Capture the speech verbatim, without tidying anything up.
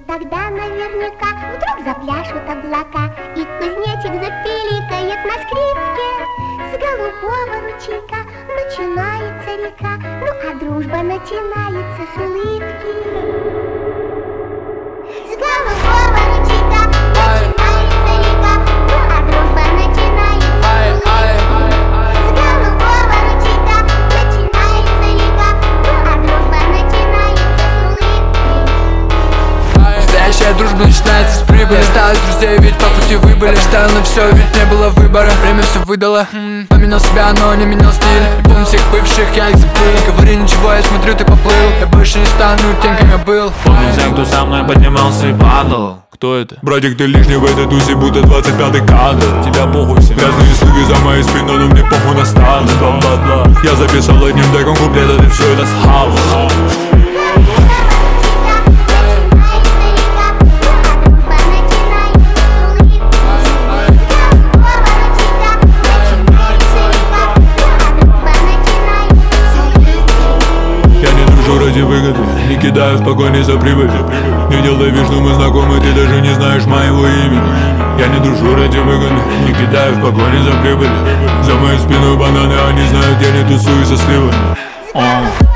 Тогда наверняка вдруг запляшут облака, и кузнечик запиликает на скрипке. С голубого ручейка начинается река, ну а дружба начинается с улыбки. С голубого ручейка начинается река, ну а дружба начинается с улыбки. С голубого ручейка начинается река, ну а дружба начинается с улыбки. Настоящая дружба начинается с прибыли. Осталось друзей, ведь по пути выбыли. Ставил на все, ведь не было выбора. Время все выдало. Поменял себя, но не менял стиль. Не помню всех бывших, я их забыл. Не говори ничего, я смотрю, ты поплыл. Я больше не стану тем, кем я был. Помню всех, кто со мной поднимался и падал. Кто это? Братик, ты лишний в этой тусе, будто двадцать пятый кадр. Тебя похуй все. Грязные слуги за моей спиной, но мне похуй на станы. Бла-бла-бла. Я записал одним треком куплет, и все это с хаос. Ради выгоды, не кидаю в погоне за прибыль. Не делай вид, что мы знакомы, ты даже не знаешь моего имени. Я не дружу ради выгоды, не кидаю в погоне за прибыль. За моей спиной бананы, они знают, я не тусую со сливами.